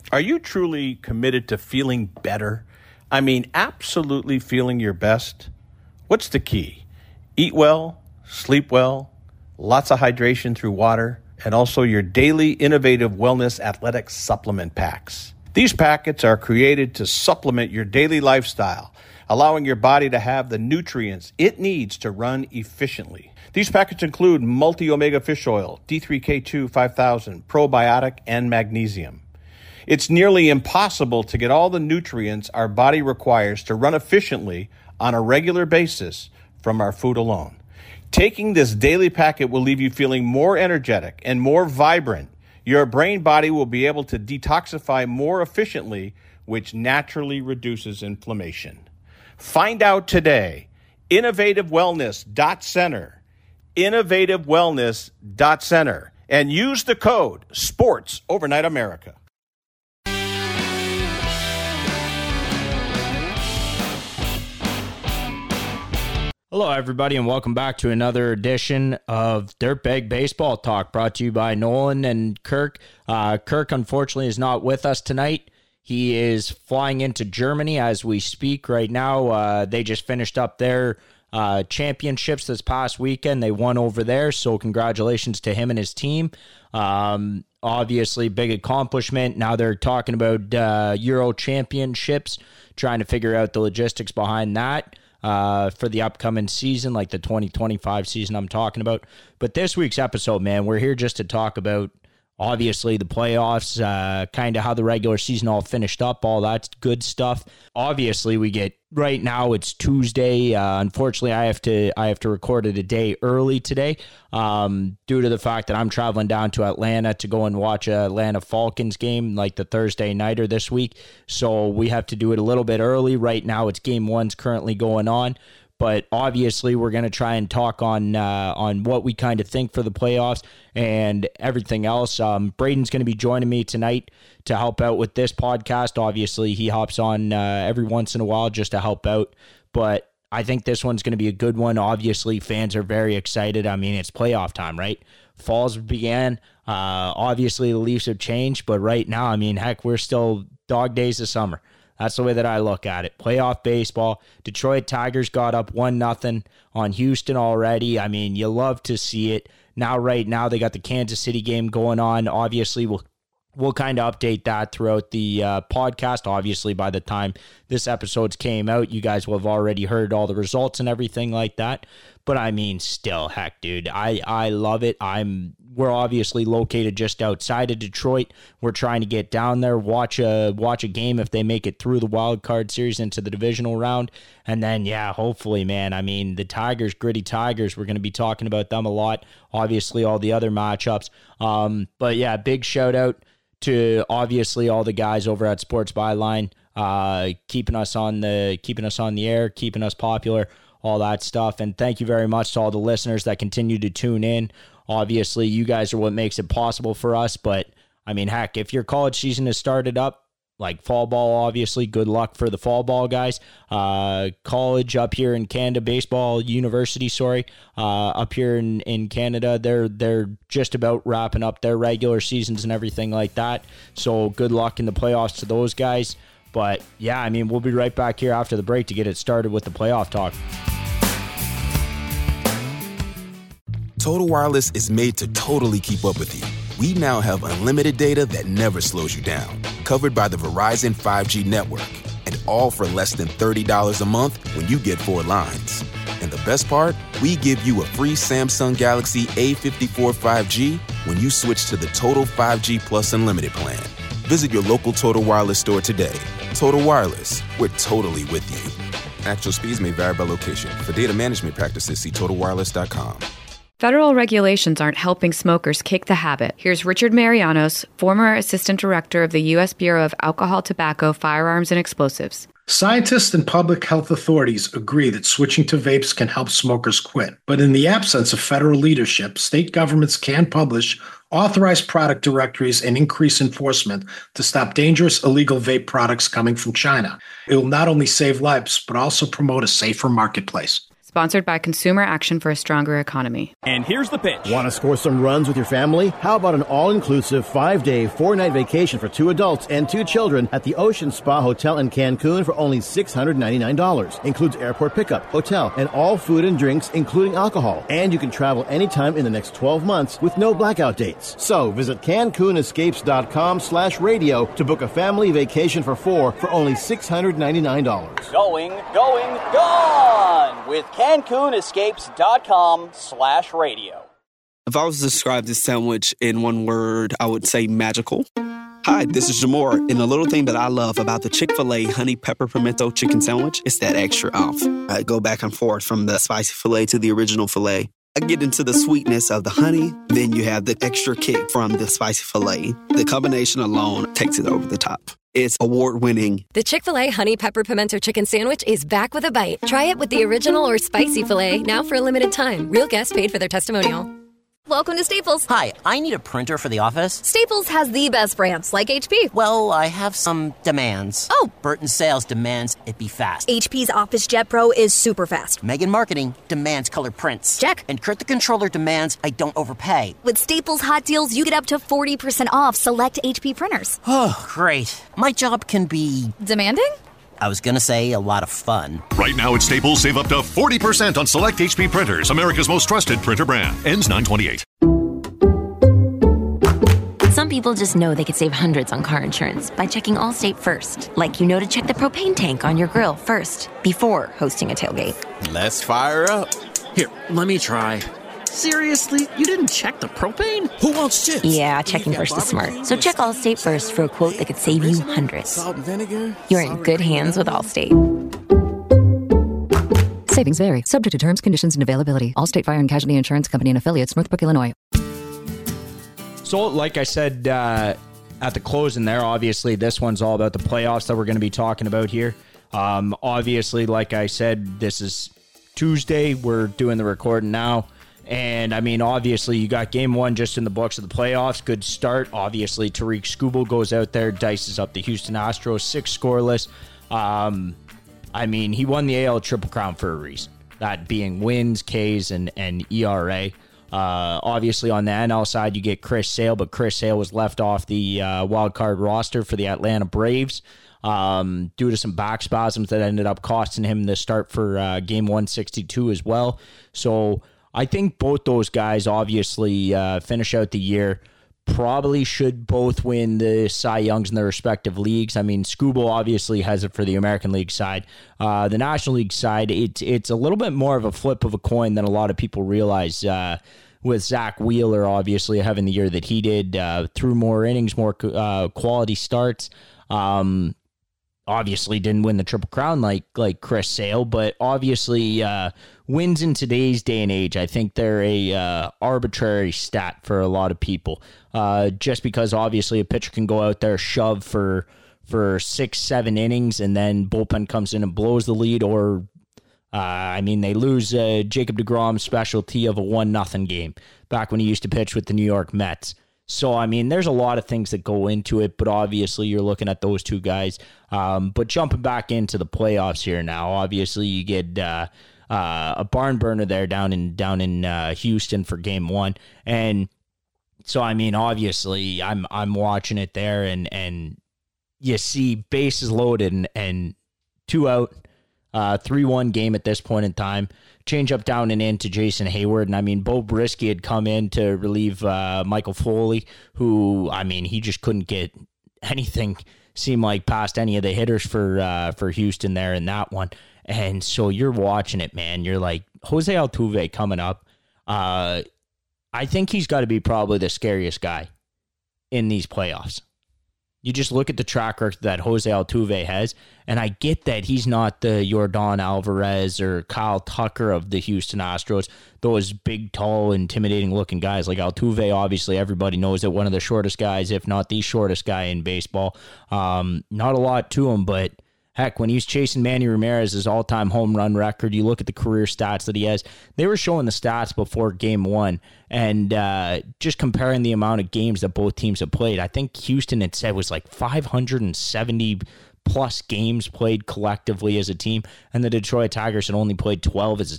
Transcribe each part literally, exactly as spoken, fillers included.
Are you truly committed to feeling better? I mean, absolutely feeling your best? What's the key? Eat well, sleep well, lots of hydration through water, and also your daily innovative wellness athletic supplement packs. These packets are created to supplement your daily lifestyle, allowing your body to have the nutrients it needs to run efficiently. These packets include multi-omega fish oil, D three K two five thousand, probiotic, and magnesium. It's nearly impossible to get all the nutrients our body requires to run efficiently on a regular basis from our food alone. Taking this daily packet will leave you feeling more energetic and more vibrant. Your brain body will be able to detoxify more efficiently, which naturally reduces inflammation. Find out today. innovative wellness dot center. innovative wellness dot center. And use the code SPORTS Overnight America. Hello, everybody, and welcome back to another edition of Dirtbag Baseball Talk, brought to you by Nolan and Kirk. Uh, Kirk, unfortunately, is not with us tonight. He is flying into Germany as we speak right now. Uh, they just finished up their uh, championships this past weekend. They won over there, so congratulations to him and his team. Um, obviously, big accomplishment. Now they're talking about uh, Euro championships, trying to figure out the logistics behind that. Uh, for the upcoming season, like the twenty twenty-five season I'm talking about. But this week's episode, man, we're here just to talk about, obviously, the playoffs, uh, kind of how the regular season all finished up, all that good stuff. Obviously, we get, right now it's Tuesday. Uh, unfortunately, I have to I have to record it a day early today um, due to the fact that I'm traveling down to Atlanta to go and watch a Atlanta Falcons game, like the Thursday nighter this week. So we have to do it a little bit early. Right now, it's game one's currently going on. But obviously, we're going to try and talk on uh, on what we kind of think for the playoffs and everything else. Um, Braden's going to be joining me tonight to help out with this podcast. Obviously, he hops on uh, every once in a while just to help out. But I think this one's going to be a good one. Obviously, fans are very excited. I mean, it's playoff time, right? Falls began. Uh, obviously, the Leafs have changed. But right now, I mean, heck, we're still dog days of summer. That's the way that I look at it. Playoff baseball. Detroit Tigers got up one nothing on Houston already. I mean, you love to see it. Now, right now, they got the Kansas City game going on. Obviously, we'll we'll kind of update that throughout the uh, podcast. Obviously, by the time this episode came out, you guys will have already heard all the results and everything like that. But I mean, still, heck, dude, I, I love it. I'm we're obviously located just outside of Detroit. We're trying to get down there, watch a watch a game if they make it through the wild card series into the divisional round, and then yeah, hopefully, man. I mean, the Tigers, gritty Tigers. We're going to be talking about them a lot. Obviously, all the other matchups. Um, but yeah, big shout out to obviously all the guys over at Sports Byline, uh, keeping us on the keeping us on the air, keeping us popular, all that stuff. And thank you very much to all the listeners that continue to tune in. Obviously, you guys are what makes it possible for us. But I mean, heck, if your college season has started up, like fall ball, obviously, good luck for the fall ball guys. Uh, college up here in Canada, baseball, university, sorry, uh, up here in, in Canada, they're they're just about wrapping up their regular seasons and everything like that. So good luck in the playoffs to those guys. But yeah, I mean, we'll be right back here after the break to get it started with the playoff talk. Total Wireless is made to totally keep up with you. We now have unlimited data that never slows you down, covered by the Verizon five G network, and all for less than thirty dollars a month when you get four lines. And the best part? We give you a free Samsung Galaxy A fifty-four five G when you switch to the Total five G Plus Unlimited plan. Visit your local Total Wireless store today. Total Wireless, we're totally with you. Actual speeds may vary by location. For data management practices, see total wireless dot com. Federal regulations aren't helping smokers kick the habit. Here's Richard Marianos, former Assistant Director of the U S Bureau of Alcohol, Tobacco, Firearms, and Explosives. Scientists and public health authorities agree that switching to vapes can help smokers quit. But in the absence of federal leadership, state governments can publish authorized product directories and increase enforcement to stop dangerous illegal vape products coming from China. It will not only save lives, but also promote a safer marketplace. Sponsored by Consumer Action for a Stronger Economy. And here's the pitch. Want to score some runs with your family? How about an all-inclusive five-day, four-night vacation for two adults and two children at the Ocean Spa Hotel in Cancun for only six hundred ninety-nine dollars. Includes airport pickup, hotel, and all food and drinks, including alcohol. And you can travel anytime in the next twelve months with no blackout dates. So visit CancunEscapes.com slash radio to book a family vacation for four for only six hundred ninety-nine dollars. Going, going, gone with CancunEscapes.com slash radio. If I was to describe this sandwich in one word, I would say magical. Hi, this is Jamor, and the little thing that I love about the Chick-fil-A Honey Pepper Pimento Chicken Sandwich is that extra oomph. I go back and forth from the spicy filet to the original filet. I get into the sweetness of the honey, then you have the extra kick from the spicy filet. The combination alone takes it over the top. It's award-winning. The Chick-fil-A Honey Pepper Pimento Chicken Sandwich is back with a bite. Try it with the original or spicy filet, now for a limited time. Real guests paid for their testimonial. Welcome to Staples. Hi, I need a printer for the office. Staples has the best brands, like H P. Well, I have some demands. Oh. Burton Sales demands it be fast. H P's Office Jet Pro is super fast. Megan Marketing demands color prints. Check. And Kurt the Controller demands I don't overpay. With Staples Hot Deals, you get up to forty percent off select H P printers. Oh, great. My job can be... demanding? I was going to say a lot of fun. Right now at Staples, save up to forty percent on select H P printers, America's most trusted printer brand. Ends nine twenty-eight. Some people just know they could save hundreds on car insurance by checking Allstate first. Like you know to check the propane tank on your grill first, before hosting a tailgate. Let's fire up. Here, let me try. Seriously? You didn't check the propane? Who wants chips? Yeah, checking first is smart. So check Allstate first for a quote that could save you hundreds. Salt and vinegar? You're in good hands with Allstate. Savings vary. Subject to terms, conditions, and availability. Allstate Fire and Casualty Insurance Company and affiliates, Northbrook, Illinois. So, like I said uh, at the closing there, obviously this one's all about the playoffs that we're going to be talking about here. Um, obviously, like I said, this is Tuesday. We're doing the recording now. And, I mean, obviously, you got game one just in the books of the playoffs. Good start. Obviously, Tariq Skubal goes out there, dices up the Houston Astros, six scoreless. Um, I mean, he won the A L Triple Crown for a reason. That being wins, Ks, and, and E R A. Uh, obviously, on the N L side, you get Chris Sale, but Chris Sale was left off the uh, wild card roster for the Atlanta Braves um, due to some back spasms that ended up costing him the start for uh, game one sixty-two as well. So I think both those guys obviously uh, finish out the year. Probably should both win the Cy Youngs in their respective leagues. I mean, Skubal obviously has it for the American League side. Uh, the National League side, it's it's a little bit more of a flip of a coin than a lot of people realize. Uh, with Zach Wheeler obviously having the year that he did, uh, threw more innings, more uh, quality starts. Um, obviously didn't win the Triple Crown like like Chris Sale, but obviously uh, wins in today's day and age, I think they're a uh, arbitrary stat for a lot of people. Uh, just because obviously a pitcher can go out there, shove for for six, seven innings, and then bullpen comes in and blows the lead, or uh, I mean, they lose uh, Jacob deGrom's specialty of a one nothing game back when he used to pitch with the New York Mets. So, I mean, there's a lot of things that go into it, but obviously you're looking at those two guys. Um, but jumping back into the playoffs here now, obviously you get uh, uh, a barn burner there down in down in uh, Houston for game one. And so, I mean, obviously I'm I'm watching it there, and, and you see bases loaded and, and two out, uh, three one game at this point in time. Change up down and in to Jason Hayward. And I mean, Bo Brisky had come in to relieve uh, Michael Foley, who, I mean, he just couldn't get anything seem like past any of the hitters for uh, for Houston there in that one. And so you're watching it, man. You're like, Jose Altuve coming up. Uh, I think he's got to be probably the scariest guy in these playoffs. You just look at the track record that Jose Altuve has, and I get that he's not the Yordan Alvarez or Kyle Tucker of the Houston Astros, those big, tall, intimidating-looking guys. Like Altuve, obviously, everybody knows that one of the shortest guys, if not the shortest guy in baseball. Um, not a lot to him, but heck, when he's chasing Manny Ramirez's all-time home run record, you look at the career stats that he has. They were showing the stats before game one, and uh, just comparing the amount of games that both teams have played. I think Houston had said was like five hundred seventy plus games played collectively as a team, and the Detroit Tigers had only played twelve as a team.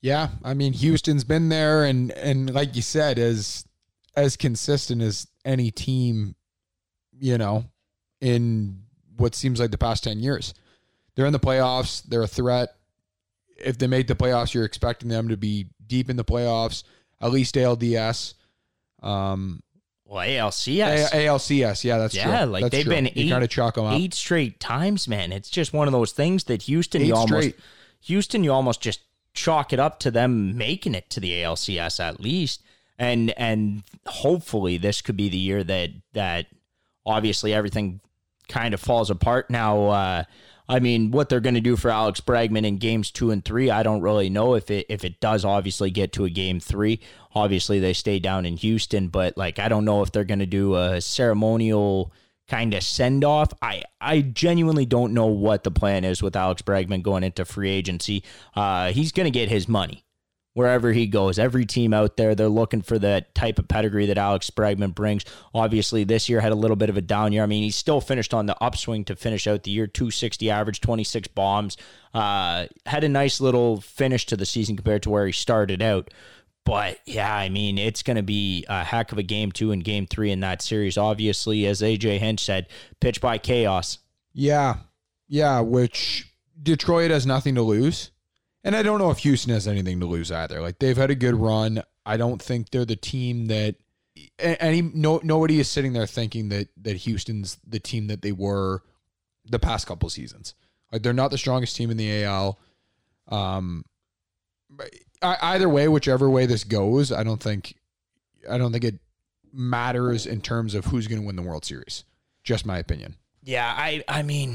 Yeah, I mean, Houston's been there, and and like you said, as as consistent as any team, you know, in what seems like the past ten years. They're in the playoffs. They're a threat. If they make the playoffs, you're expecting them to be deep in the playoffs, at least A L D S. Um, well, A L C S. A- ALCS, yeah, that's yeah, true. Yeah, like that's they've true. been you eight, kind of chalk them up. eight straight times, man. It's just one of those things that Houston, eight you almost, straight. Houston, you almost just chalk it up to them making it to the A L C S at least. And and hopefully this could be the year that that obviously everything kind of falls apart. Now, uh, I mean, what they're going to do for Alex Bregman in games two and three, I don't really know. If it if it does obviously get to a game three, obviously they stay down in Houston, but like I don't know if they're going to do a ceremonial kind of send off. I I genuinely don't know what the plan is with Alex Bregman going into free agency. Uh, he's going to get his money wherever he goes. Every team out there, they're looking for that type of pedigree that Alex Bregman brings. Obviously, this year had a little bit of a down year. I mean, he still finished on the upswing to finish out the year. two sixty average, twenty-six bombs. Uh, had a nice little finish to the season compared to where he started out. But, yeah, I mean, it's going to be a heck of a game two and game three in that series. Obviously, as A J Hinch said, pitch by chaos. Yeah. Yeah, which Detroit has nothing to lose. And I don't know if Houston has anything to lose either. Like, they've had a good run. I don't think they're the team that any no nobody is sitting there thinking that that Houston's the team that they were the past couple seasons. Like, they're not the strongest team in the A L. Um, either way, whichever way this goes, I don't think I don't think it matters in terms of who's going to win the World Series. Just my opinion. Yeah, I I mean,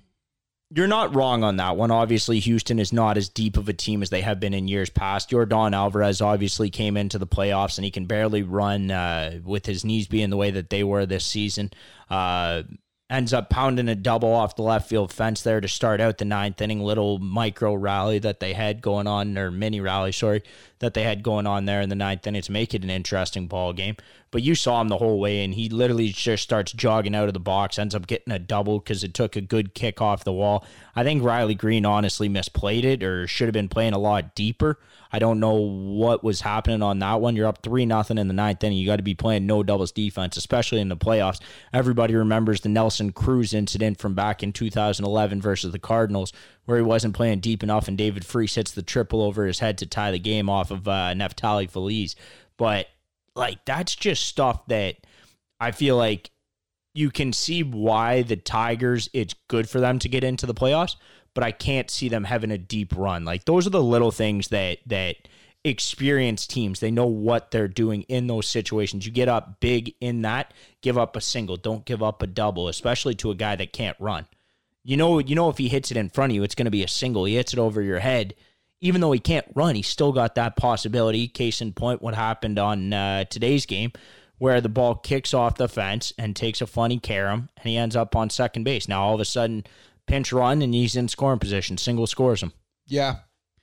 you're not wrong on that one. Obviously, Houston is not as deep of a team as they have been in years past. Yordan Alvarez obviously came into the playoffs, and he can barely run uh, with his knees being the way that they were this season. Uh, ends up pounding a double off the left field fence there to start out the ninth inning. Little micro rally that they had going on, or mini rally, sorry, that they had going on there in the ninth inning to make it an interesting ball game. But you saw him the whole way, and he literally just starts jogging out of the box, ends up getting a double because it took a good kick off the wall. I think Riley Green honestly misplayed it, or should have been playing a lot deeper. I don't know what was happening on that one. You're up three nothing in the ninth inning. You got to be playing no doubles defense, especially in the playoffs. Everybody remembers the Nelson Cruz incident from back in two thousand eleven versus the Cardinals, where he wasn't playing deep enough, and David Freese hits the triple over his head to tie the game off of uh, Neftali Feliz. But like, that's just stuff that I feel like you can see why the Tigers, it's good for them to get into the playoffs, but I can't see them having a deep run. Like, those are the little things that that experienced teams, they know what they're doing in those situations. You get up big in that, give up a single, don't give up a double, especially to a guy that can't run. You know, you know if he hits it in front of you, it's going to be a single. He hits it over your head. Even though he can't run, he's still got that possibility. Case in point, what happened on uh, today's game, where the ball kicks off the fence and takes a funny carom, and he ends up on second base. Now, all of a sudden, pinch run, and he's in scoring position. Single scores him. Yeah.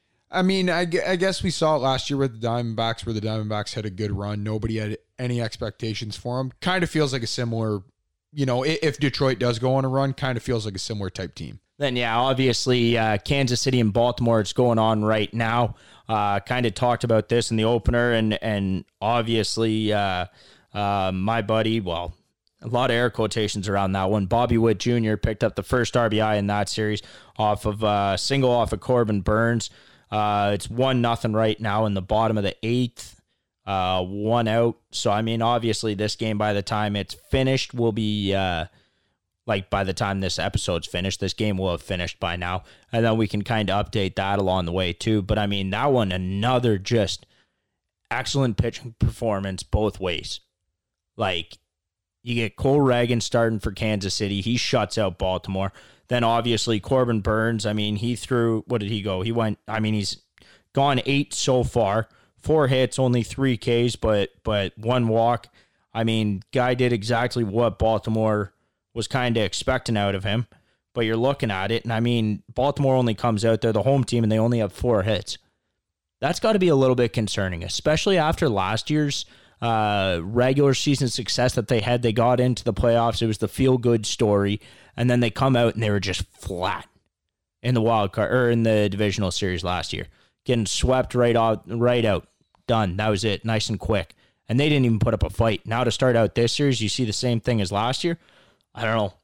I mean, I, I guess we saw it last year with the Diamondbacks, where the Diamondbacks had a good run. Nobody had any expectations for them. Kind of feels like a similar, you know, if Detroit does go on a run, kind of feels like a similar type team. Then, yeah, obviously, uh, Kansas City and Baltimore, it's going on right now. Uh, kind of talked about this in the opener, and and obviously, uh, uh, my buddy, well, a lot of air quotations around that one. Bobby Witt Junior picked up the first R B I in that series off of a uh, single off of Corbin Burns. Uh, it's one nothing right now in the bottom of the eighth. Uh, one out. So, I mean, obviously, this game, by the time it's finished, will be... Uh, Like, by the time this episode's finished, this game will have finished by now. And then we can kind of update that along the way, too. But, I mean, that one, another just excellent pitching performance both ways. Like, you get Cole Reagan starting for Kansas City. He shuts out Baltimore. Then, obviously, Corbin Burns, I mean, he threw, what did he go? He went, I mean, he's gone eight so far. Four hits, only three Ks, but but one walk. I mean, guy did exactly what Baltimore was kind of expecting out of him, but you're looking at it, and I mean, Baltimore only comes out there, the home team, and they only have four hits. That's got to be a little bit concerning, especially after last year's uh, regular season success that they had. They got into the playoffs. It was the feel-good story, and then they come out and they were just flat in the wild card or in the divisional series last year. getting swept right out, right out. Done. That was it. Nice and quick. And they didn't even put up a fight. Now to start out this series, you see the same thing as last year? I don't know.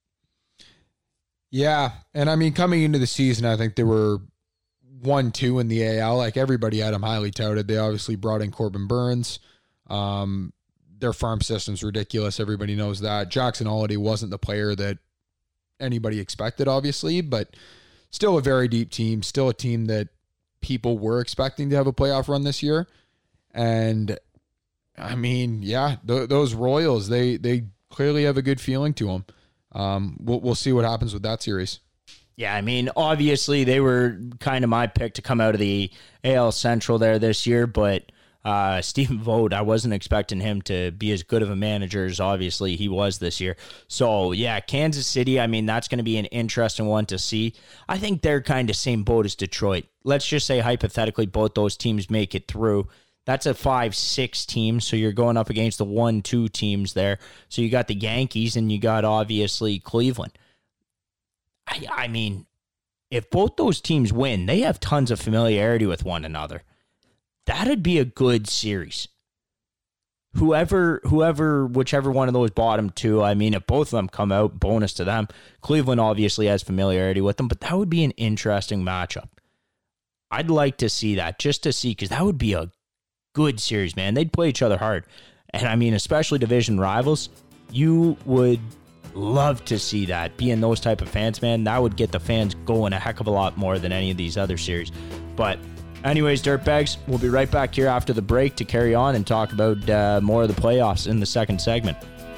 Yeah, and I mean, coming into the season, I think they were one two in the A L. Like, everybody had them highly touted. They obviously brought in Corbin Burns. Um, their farm system's ridiculous. Everybody knows that. Jackson Holiday wasn't the player that anybody expected, obviously, but still a very deep team, still a team that people were expecting to have a playoff run this year. And, I mean, yeah, th- those Royals, they they clearly have a good feeling to them. Um, we'll we'll see what happens with that series. Yeah, I mean, obviously they were kind of my pick to come out of the A L Central there this year, but uh, Stephen Vogt, I wasn't expecting him to be as good of a manager as obviously he was this year. So, yeah, Kansas City, I mean, that's going to be an interesting one to see. I think they're kind of same boat as Detroit. Let's just say hypothetically both those teams make it through. That's a five six team, so you're going up against the one two teams there. So you got the Yankees and you got, obviously, Cleveland. I, I mean, if both those teams win, they have tons of familiarity with one another. That'd be a good series. Whoever, whoever, whichever one of those bottom two, I mean, if both of them come out, bonus to them. Cleveland obviously has familiarity with them, but that would be an interesting matchup. I'd like to see that, just to see, because that would be a good series, man. They'd play each other hard. And I mean, especially division rivals, you would love to see that. Being those type of fans, man, that would get the fans going a heck of a lot more than any of these other series. But anyways, Dirtbags, we'll be right back here after the break to carry on and talk about uh, more of the playoffs in the second segment.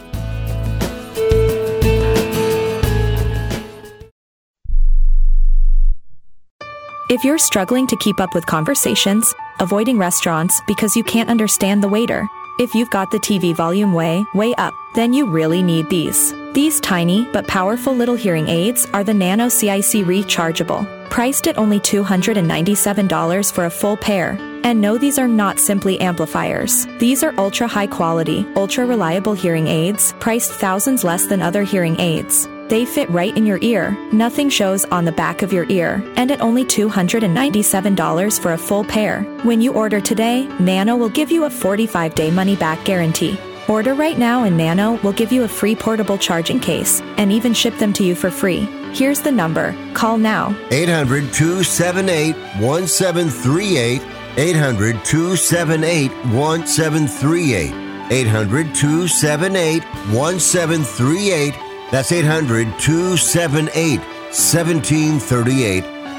If you're struggling to keep up with conversations, avoiding restaurants because you can't understand the waiter, if you've got the T V volume way, way up, then you really need these. These tiny but powerful little hearing aids are the Nano C I C Rechargeable, priced at only two hundred ninety-seven dollars for a full pair. And no, these are not simply amplifiers. These are ultra high quality, ultra reliable hearing aids, priced thousands less than other hearing aids. They fit right in your ear, nothing shows on the back of your ear, and at only two hundred ninety-seven dollars for a full pair. When you order today, Nano will give you a forty-five day money-back guarantee. Order right now and Nano will give you a free portable charging case, and even ship them to you for free. Here's the number. Call now. eight hundred, two seven eight, one seven three eight. eight hundred, two seven eight, one seven three eight. eight hundred, two seven eight, one seven three eight. That's eight hundred, two seven eight, one seven three eight.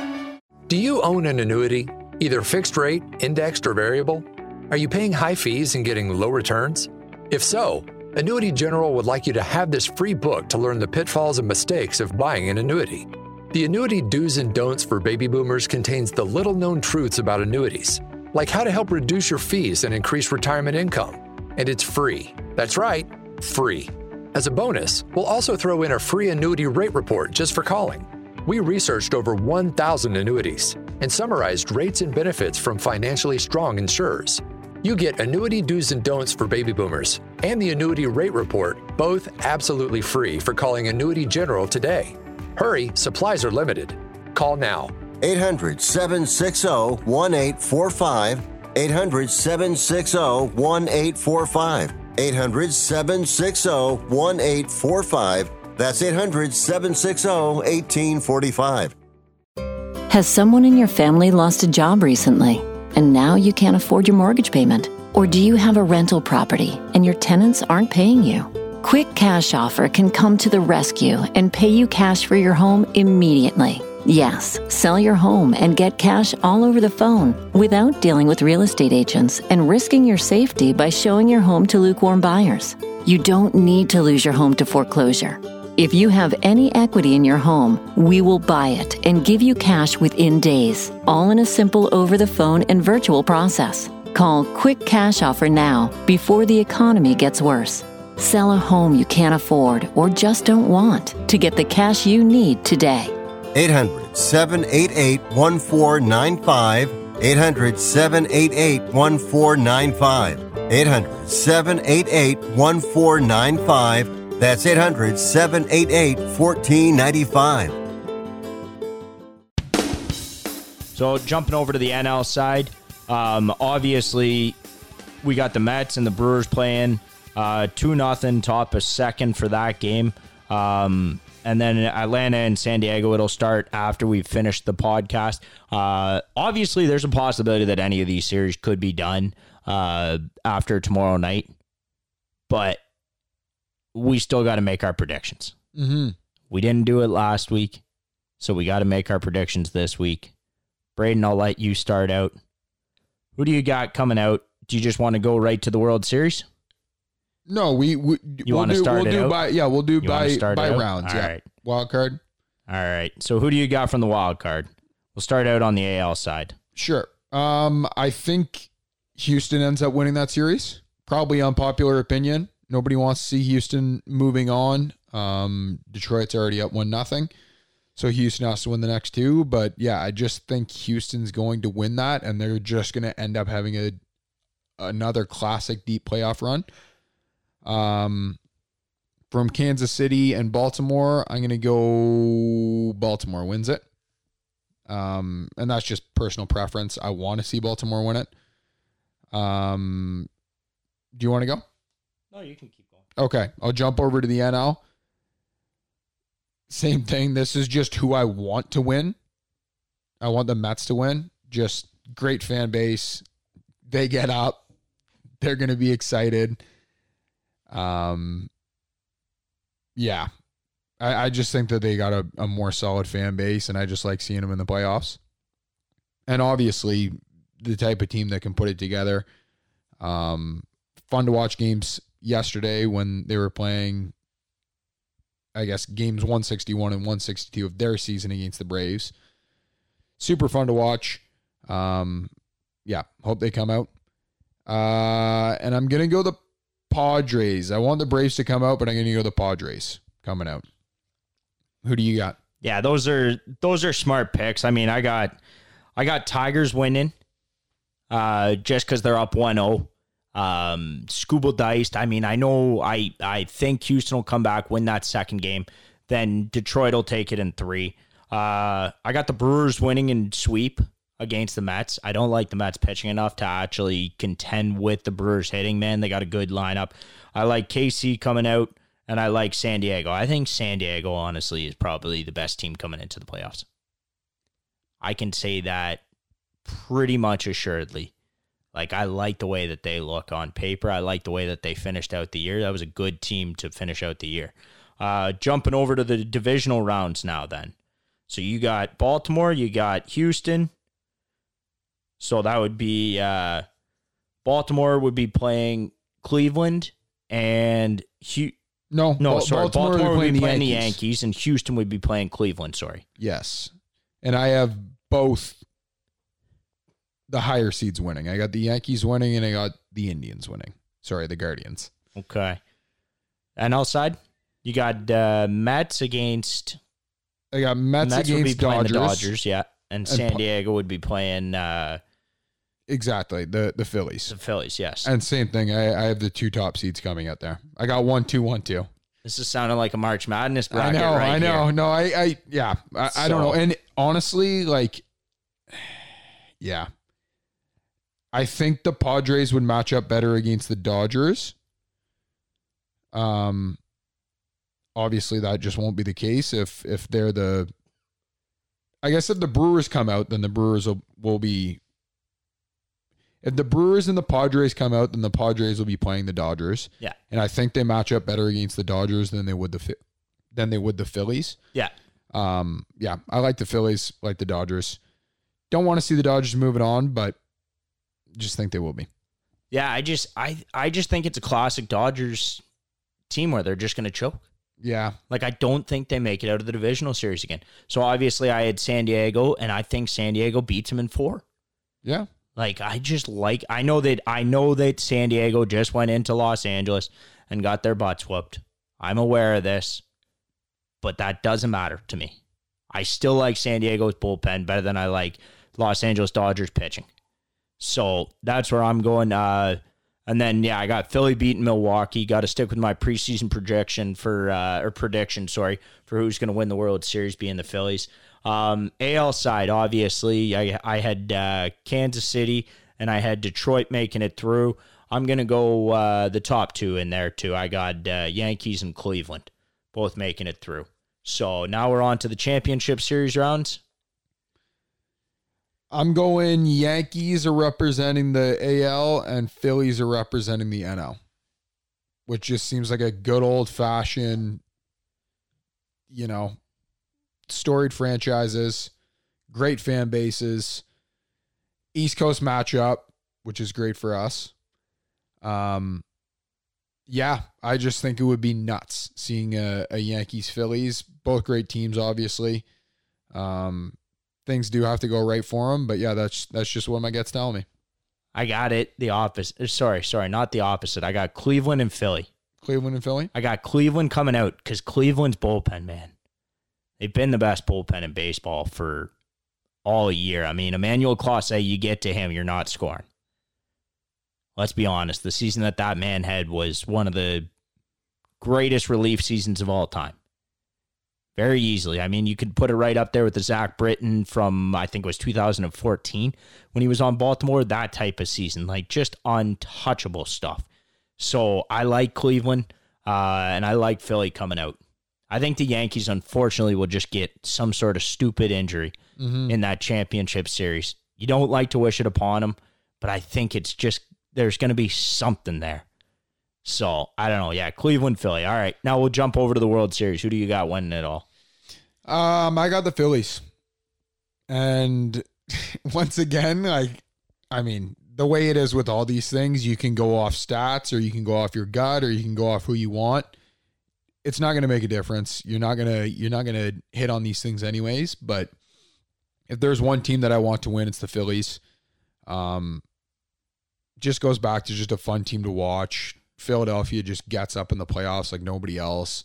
Do you own an annuity, either fixed rate, indexed, or variable? Are you paying high fees and getting low returns? If so, Annuity General would like you to have this free book to learn the pitfalls and mistakes of buying an annuity. The Annuity Do's and Don'ts for Baby Boomers contains the little-known truths about annuities, like how to help reduce your fees and increase retirement income. And it's free. That's right, free. As a bonus, we'll also throw in a free annuity rate report just for calling. We researched over one thousand annuities and summarized rates and benefits from financially strong insurers. You get Annuity Do's and Don'ts for Baby Boomers and the Annuity Rate Report, both absolutely free for calling Annuity General today. Hurry, supplies are limited. Call now. eight hundred, seven six zero, one eight four five. eight hundred, seven six zero, one eight four five. eight hundred, seven six zero, one eight four five. That's eight hundred, seven six zero, one eight four five. Has someone in your family lost a job recently, and now you can't afford your mortgage payment? Or do you have a rental property and your tenants aren't paying you? Quick Cash Offer can come to the rescue and pay you cash for your home immediately. Yes, sell your home and get cash all over the phone without dealing with real estate agents and risking your safety by showing your home to lukewarm buyers. You don't need to lose your home to foreclosure. If you have any equity in your home, we will buy it and give you cash within days, all in a simple over-the-phone and virtual process. Call Quick Cash Offer now before the economy gets worse. Sell a home you can't afford or just don't want to get the cash you need today. eight hundred, seven eight eight, one four nine five. eight hundred, seven eight eight, one four nine five. eight hundred, seven eight eight, one four nine five. That's eight hundred, seven eight eight, one four nine five. So jumping over to the N L side, um, obviously we got the Mets and the Brewers playing uh, two nothing top of second for that game. Um, and then Atlanta and San Diego, it'll start after we've finished the podcast. Uh, obviously, there's a possibility that any of these series could be done uh, after tomorrow night. But we still got to make our predictions. Mm-hmm. We didn't do it last week, so we got to make our predictions this week. Braden, I'll let you start out. Who do you got coming out? Do you just want to go right to the World Series? No, we, we you we'll want to do, start we'll it do out? by yeah, we'll do You by by rounds. All yeah. right. Wild card. All right. So who do you got from the wild card? We'll start out on the A L side. Sure. Um, I think Houston ends up winning that series. Probably unpopular opinion. Nobody wants to see Houston moving on. Um, Detroit's already up one nothing. So Houston has to win the next two. But yeah, I just think Houston's going to win that, and they're just going to end up having a another classic deep playoff run. Um, from Kansas City and Baltimore, I'm going to go Baltimore wins it. Um, and that's just personal preference. I want to see Baltimore win it. Um, do you want to go? No, you can keep going. Okay, I'll jump over to the N L. Same thing. This is just who I want to win. I want the Mets to win. Just great fan base. They get up. They're going to be excited. Um, yeah, I, I just think that they got a, a more solid fan base, and I just like seeing them in the playoffs. And obviously, the type of team that can put it together. Um, fun to watch games yesterday when they were playing, I guess, games one sixty-one and one sixty-two of their season against the Braves. Super fun to watch. Um, yeah, hope they come out. Uh, and I'm going to go the Padres. I want the Braves to come out, but I'm going to go the Padres coming out. Who do you got? Yeah, those are those are smart picks. I mean, I got I got Tigers winning uh, just because they're up one oh. Um, Scooble diced. I mean, I know I, I think Houston will come back, win that second game. Then Detroit will take it in three. Uh, I got the Brewers winning in sweep against the Mets. I don't like the Mets pitching enough to actually contend with the Brewers hitting, man. They got a good lineup. I like K C coming out, and I like San Diego. I think San Diego, honestly, is probably the best team coming into the playoffs. I can say that pretty much assuredly. Like, I like the way that they look on paper. I like the way that they finished out the year. That was a good team to finish out the year. Uh, jumping over to the divisional rounds now then. So you got Baltimore, you got Houston. So that would be uh, Baltimore would be playing Cleveland and Hu- no, no, Ba- sorry, Baltimore, Baltimore would be playing the Yankees. Yankees, and Houston would be playing Cleveland. Sorry, Yes. And I have both the higher seeds winning. I got the Yankees winning, and I got the Indians winning. Sorry, the Guardians. Okay. N L side, you got uh, Mets against. I got Mets, Mets would be against playing Dodgers. the Dodgers, yeah, and And San Pa- Diego would be playing uh, Exactly, the the Phillies. the Phillies. Yes, And same thing, I, I have the two top seeds coming out there. I got one, two, one, two. this is sounding like a March Madness I bracket. know, right I know. here. No, I, I, yeah, I, I don't So- know. And honestly, like, yeah, I think the Padres would match up better against the Dodgers. Um, obviously that just won't be the case if if they're the. I guess if the Brewers come out, then the Brewers will, will be. If the Brewers and the Padres come out, then the Padres will be playing the Dodgers. Yeah. And I think they match up better against the Dodgers than they would the Phi- than they would the Phillies. Yeah. Um, yeah, I like the Phillies, like the Dodgers. Don't want to see the Dodgers moving on, but just think they will be. Yeah, I just I I just think it's a classic Dodgers team where they're just going to choke. Yeah. Like, I don't think they make it out of the divisional series again. So obviously I had San Diego, and I think San Diego beats them in four. Yeah. Like, I just like, I know that, I know that San Diego just went into Los Angeles and got their butts whooped. I'm aware of this, but that doesn't matter to me. I still like San Diego's bullpen better than I like Los Angeles Dodgers pitching. So that's where I'm going. Uh, And then, yeah, I got Philly beating Milwaukee. Got to stick with my preseason projection for, uh, or prediction, sorry, for who's going to win the World Series, being the Phillies. Um, A L side, obviously, I, I had uh, Kansas City and I had Detroit making it through. I'm going to go uh, the top two in there, too. I got uh, Yankees and Cleveland, both making it through. So now we're on to the championship series rounds. I'm going Yankees are representing the A L and Phillies are representing the N L, which just seems like a good old-fashioned, you know, storied franchises, great fan bases, East Coast matchup, which is great for us. Um, yeah, I just think it would be nuts seeing a, a Yankees-Phillies, both great teams, obviously. Um, things do have to go right for them, but yeah, that's that's just what my gut's telling me. I got it the opposite. Sorry, sorry, not the opposite. I got Cleveland and Philly. Cleveland and Philly? I got Cleveland coming out because Cleveland's bullpen, man. They've been the best bullpen in baseball for all year. I mean, Emmanuel Clase, you get to him, you're not scoring. Let's be honest. The season that that man had was one of the greatest relief seasons of all time. Very easily. I mean, you could put it right up there with the Zach Britton from, I think it was two thousand fourteen when he was on Baltimore, that type of season. Like, just untouchable stuff. So, I like Cleveland, uh, and I like Philly coming out. I think the Yankees, unfortunately, will just get some sort of stupid injury mm-hmm. in that championship series. You don't like to wish it upon them, but I think it's just, there's going to be something there. So, I don't know. Yeah, Cleveland, Philly. All right, now we'll jump over to the World Series. Who do you got winning it all? Um, I got the Phillies. And once again, like, I mean, the way it is with all these things, you can go off stats or you can go off your gut or you can go off who you want. It's not going to make a difference. You're not going to you're not going to hit on these things anyways, but if there's one team that I want to win, it's the Phillies. Um just goes back to just a fun team to watch. Philadelphia just gets up in the playoffs like nobody else.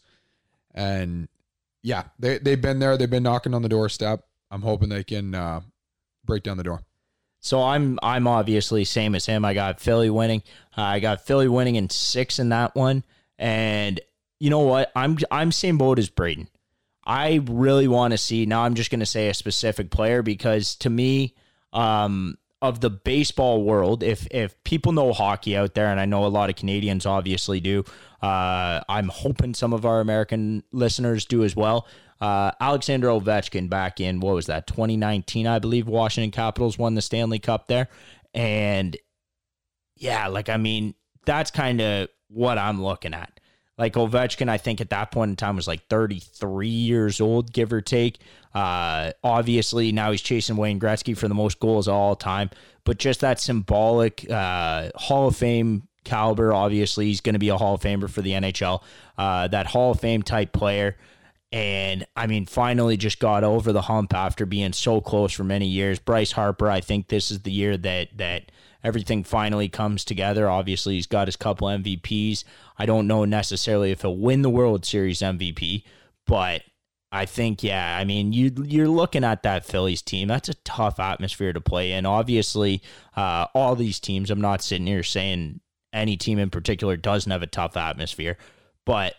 And yeah, they they've been there, they've been knocking on the doorstep. I'm hoping they can uh break down the door. So I'm I'm obviously same as him. I got Philly winning. Uh, I got Philly winning in six in that one. And you know what? I'm I'm same boat as Braden. I really want to see, now I'm just going to say a specific player because to me, um, of the baseball world, if if people know hockey out there, and I know a lot of Canadians obviously do, uh, I'm hoping some of our American listeners do as well. Uh, Alexander Ovechkin back in, what was that, twenty nineteen, I believe, Washington Capitals won the Stanley Cup there. And yeah, like, I mean, that's kind of what I'm looking at. Like Ovechkin, I think at that point in time was like thirty-three years old, give or take. Uh, obviously, now he's chasing Wayne Gretzky for the most goals of all time. But just that symbolic uh, Hall of Fame caliber, obviously, he's going to be a Hall of Famer for the N H L. Uh, that Hall of Fame type player. And, I mean, finally just got over the hump after being so close for many years. Bryce Harper, I think this is the year that that everything finally comes together. Obviously, he's got his couple M V Ps. I don't know necessarily if he'll win the World Series M V P, but I think, yeah, I mean, you, you're looking at that Phillies team. That's a tough atmosphere to play in. Obviously, uh, all these teams, I'm not sitting here saying any team in particular doesn't have a tough atmosphere, but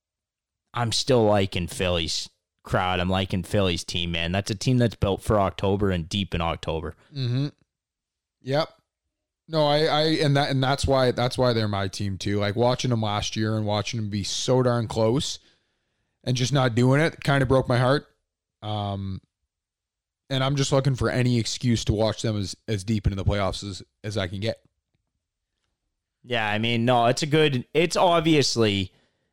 I'm still liking Phillies crowd. I'm liking Phillies team, man. That's a team that's built for October and deep in October. Mm-hmm. Yep. No, I, I, and that, and that's why, that's why they're my team too. Like watching them last year and watching them be so darn close and just not doing it kind of broke my heart. Um, and I'm just looking for any excuse to watch them as, as deep into the playoffs as, as I can get. Yeah. I mean, no, it's a good, it's obviously,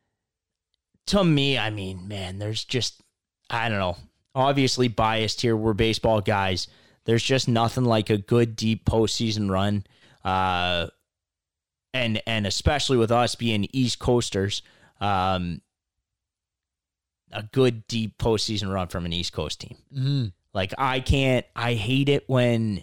to me, I mean, man, there's just, I don't know, obviously biased here. We're baseball guys. There's just nothing like a good, deep postseason run. Uh, and and especially with us being East Coasters, um, a good, deep postseason run from an East Coast team. Mm-hmm. Like, I can't, I hate it when,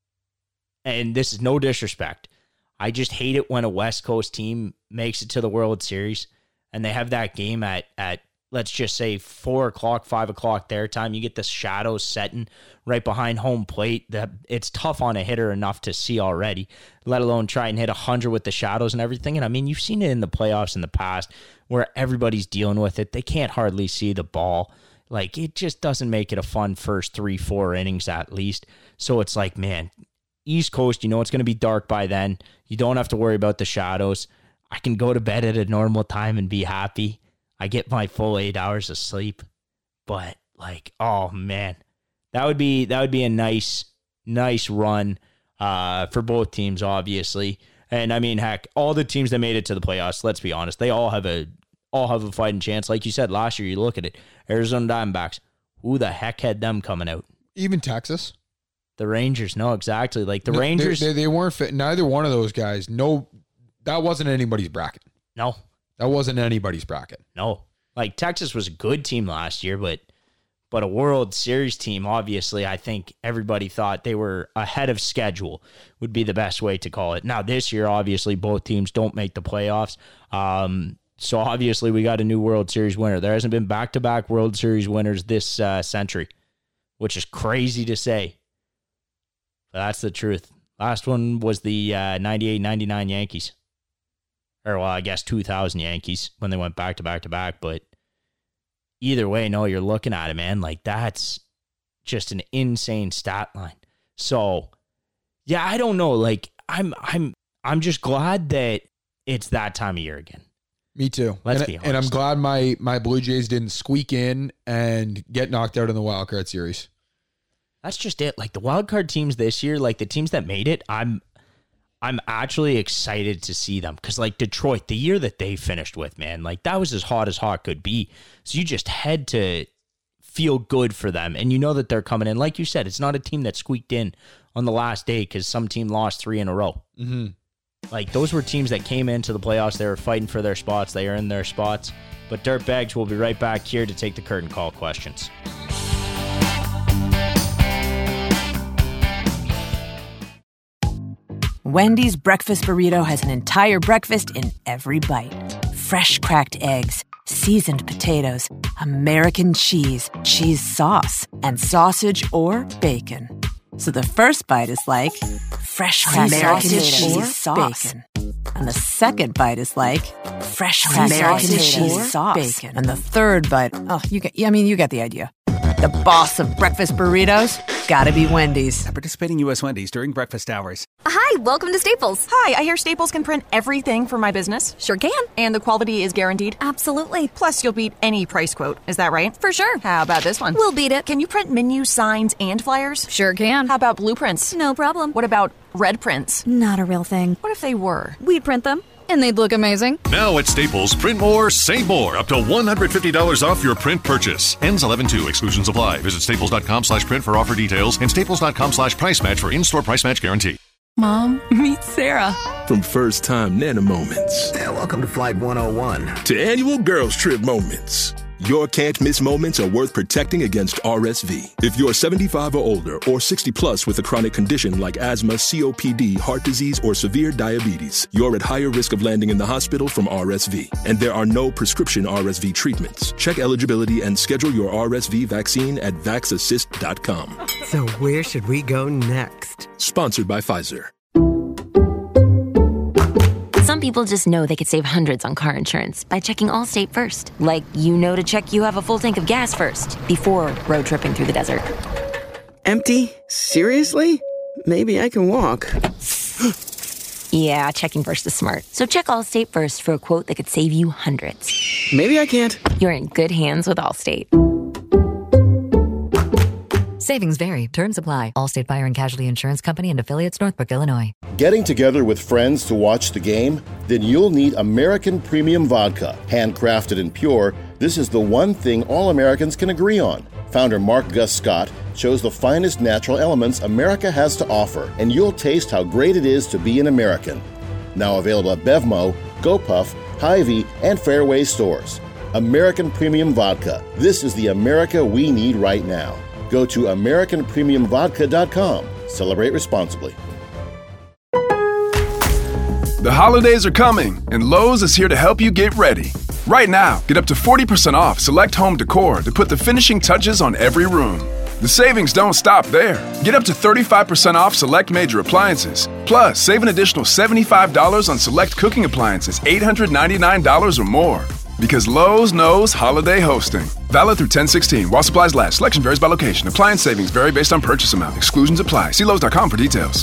and this is no disrespect, I just hate it when a West Coast team makes it to the World Series and they have that game at, at let's just say four o'clock, five o'clock their time, you get the shadows setting right behind home plate. That it's tough on a hitter enough to see already, let alone try and hit one hundred with the shadows and everything. And I mean, you've seen it in the playoffs in the past where everybody's dealing with it. They can't hardly see the ball. Like, it just doesn't make it a fun first three, four innings at least. So it's like, man, East Coast, you know it's going to be dark by then. You don't have to worry about the shadows. I can go to bed at a normal time and be happy. I get my full eight hours of sleep. But, like, oh, man. That would be that would be a nice, nice run uh, for both teams, obviously. And, I mean, heck, all the teams that made it to the playoffs, let's be honest, they all have a all have a fighting chance. Like you said, last year, you look at it, Arizona Diamondbacks, who the heck had them coming out? Even Texas. The Rangers, no, exactly. Like, the no, Rangers. They, they, they weren't fit. Neither one of those guys, no, that wasn't anybody's bracket. No. That wasn't anybody's bracket. No. Like, Texas was a good team last year, but but a World Series team, obviously, I think everybody thought they were ahead of schedule would be the best way to call it. Now, this year, obviously, both teams don't make the playoffs. Um, so, obviously, we got a new World Series winner. There hasn't been back-to-back World Series winners this uh, century, which is crazy to say. But that's the truth. Last one was the uh, ninety-eight ninety-nine Yankees. Or, well, I guess two thousand Yankees when they went back-to-back-to-back. But either way, no, you're looking at it, man. Like, that's just an insane stat line. So, yeah, I don't know. Like, I'm I'm, I'm just glad that it's that time of year again. Me too. Let's and, be honest. And I'm glad my, my Blue Jays didn't squeak in and get knocked out in the wild card series. That's just it. Like, the wild card teams this year, like the teams that made it, I'm I'm actually excited to see them. Because, like, Detroit, the year that they finished with, man, like, that was as hot as hot could be. So you just had to feel good for them. And you know that they're coming in. Like you said, it's not a team that squeaked in on the last day because some team lost three in a row. Mm-hmm. Like, those were teams that came into the playoffs. They were fighting for their spots. They earned their spots. But Dirtbags will be right back here to take the curtain call questions. Wendy's breakfast burrito has an entire breakfast in every bite. Fresh cracked eggs, seasoned potatoes, American cheese, cheese sauce, and sausage or bacon. So the first bite is like fresh cracked American cheese sauce. Bacon. And the second bite is like fresh cracked American cheese sauce. Bacon. And the third bite, oh, you get, I mean, you get the idea. The boss of breakfast burritos, gotta be Wendy's. At participating U S Wendy's during breakfast hours. Hi, welcome to Staples. Hi, I hear Staples can print everything for my business. Sure can. And the quality is guaranteed? Absolutely. Plus, you'll beat any price quote. Is that right? For sure. How about this one? We'll beat it. Can you print menus, signs, and flyers? Sure can. How about blueprints? No problem. What about red prints? Not a real thing. What if they were? We'd print them. And they'd look amazing. Now at Staples, print more, save more. Up to one hundred fifty dollars off your print purchase. Ends eleven two. Exclusions apply. Visit staples.com slash print for offer details and staples.com slash price match for in-store price match guarantee. Mom, meet Sarah. From first time Nana moments. Yeah, welcome to Flight one oh one. To annual girls trip moments. Your can't miss moments are worth protecting against R S V. If you're seventy-five or older or sixty plus with a chronic condition like asthma, C O P D, heart disease, or severe diabetes, you're at higher risk of landing in the hospital from R S V. And there are no prescription R S V treatments. Check eligibility and schedule your R S V vaccine at vax assist dot com. So where should we go next? Sponsored by Pfizer. Some people just know they could save hundreds on car insurance by checking Allstate first. Like, you know to check you have a full tank of gas first before road tripping through the desert. Empty? Seriously? Maybe I can walk. Yeah, checking first is smart. So check Allstate first for a quote that could save you hundreds. Maybe I can't. You're in good hands with Allstate. Savings vary. Terms apply. Allstate Fire and Casualty Insurance Company and Affiliates, Northbrook, Illinois. Getting together with friends to watch the game? Then you'll need American Premium Vodka. Handcrafted and pure, this is the one thing all Americans can agree on. Founder Mark Gus Scott chose the finest natural elements America has to offer, and you'll taste how great it is to be an American. Now available at Bevmo, GoPuff, Hy-Vee, and Fairway stores. American Premium Vodka. This is the America we need right now. Go to American Premium Vodka dot com. Celebrate responsibly. The holidays are coming, and Lowe's is here to help you get ready. Right now, get up to forty percent off select home decor to put the finishing touches on every room. The savings don't stop there. Get up to thirty-five percent off select major appliances. Plus, save an additional seventy-five dollars on select cooking appliances, eight hundred ninety-nine dollars or more. Because Lowe's knows holiday hosting. Valid through ten sixteen. While supplies last. Selection varies by location. Appliance savings vary based on purchase amount. Exclusions apply. See Lowe's dot com for details.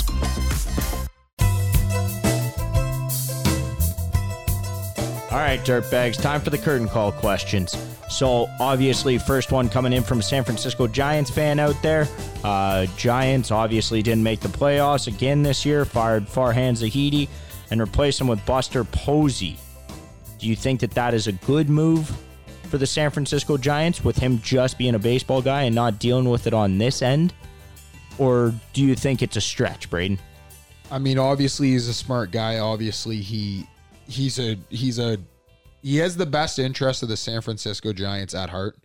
All right, dirtbags, time for the curtain call questions. So, obviously, first one coming in from a San Francisco Giants fan out there. Uh, Giants obviously didn't make the playoffs again this year, fired Farhan Zahidi, and replaced him with Buster Posey. Do you think that that is a good move for the San Francisco Giants, with him just being a baseball guy and not dealing with it on this end? Or do you think it's a stretch, Braden? I mean, obviously, he's a smart guy. Obviously, he... He's a he's a he has the best interest of the San Francisco Giants at heart.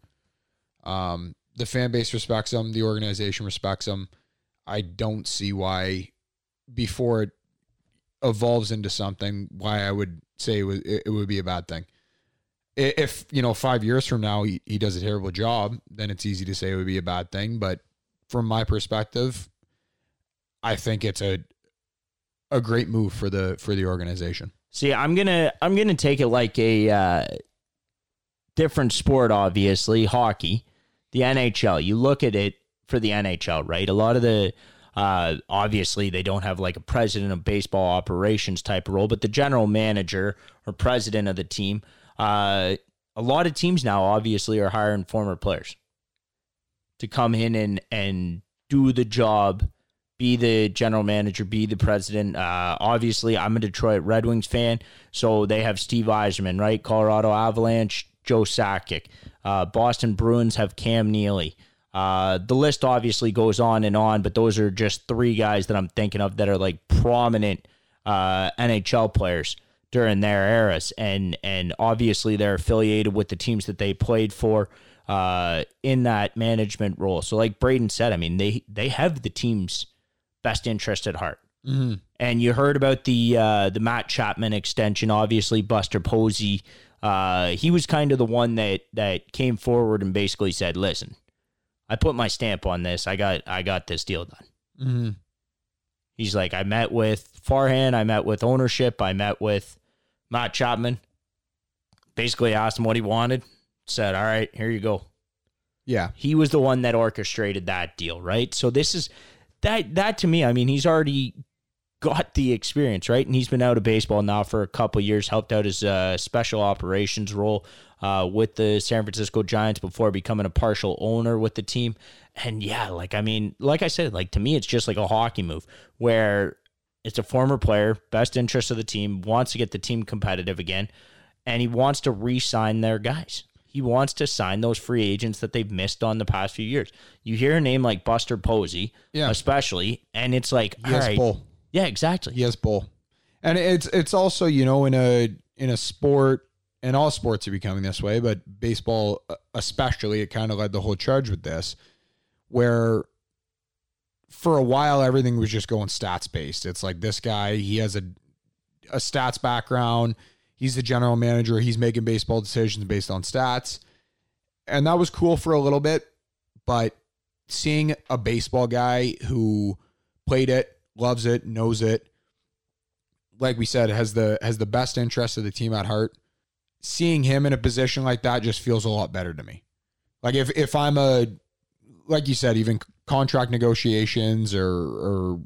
Um, the fan base respects him. The organization respects him. I don't see why, before it evolves into something, why I would say it would, it would be a bad thing. If, you know, five years from now he, he does a terrible job, then it's easy to say it would be a bad thing. But from my perspective, I think it's a a great move for the for the organization. See, I'm gonna I'm gonna take it like a uh, different sport. Obviously, hockey, the N H L. You look at it for the N H L, right? A lot of the uh, obviously they don't have like a president of baseball operations type of role, but the general manager or president of the team. Uh, a lot of teams now obviously are hiring former players to come in and and do the job. Be the general manager, be the president. Uh, obviously, I'm a Detroit Red Wings fan, so they have Steve Yzerman, right? Colorado Avalanche, Joe Sakic. Uh, Boston Bruins have Cam Neely. Uh, the list obviously goes on and on, but those are just three guys that I'm thinking of that are like prominent uh, N H L players during their eras, and and obviously they're affiliated with the teams that they played for uh, in that management role. So, like Braden said, I mean, they they have the team's best interest at heart. Mm-hmm. And you heard about the uh, the Matt Chapman extension. Obviously, Buster Posey, uh, he was kind of the one that that came forward and basically said, "Listen, I put my stamp on this. I got I got this deal done." Mm-hmm. He's like, I met with Farhan, I met with ownership, I met with Matt Chapman. Basically, asked him what he wanted. Said, "All right, here you go." Yeah, he was the one that orchestrated that deal, right? So this is. That that to me, I mean, he's already got the experience, right? And he's been out of baseball now for a couple of years, helped out his uh, special operations role uh, with the San Francisco Giants before becoming a partial owner with the team. And yeah, like, I mean, like I said, like to me, it's just like a hockey move where it's a former player, best interest of the team, wants to get the team competitive again, and he wants to re-sign their guys. He wants to sign those free agents that they've missed on the past few years. You hear a name like Buster Posey, yeah. especially, and it's like, all yes, right. Bull. Yeah, exactly. Yes, Bull. And it's it's also, you know, in a in a sport, and all sports are becoming this way, but baseball especially, it kind of led the whole charge with this, where for a while everything was just going stats based. It's like this guy, he has a a stats background. He's the general manager. He's making baseball decisions based on stats. And that was cool for a little bit. But seeing a baseball guy who played it, loves it, knows it, like we said, has the has the best interest of the team at heart, seeing him in a position like that just feels a lot better to me. Like if, if I'm a, like you said, even contract negotiations or, or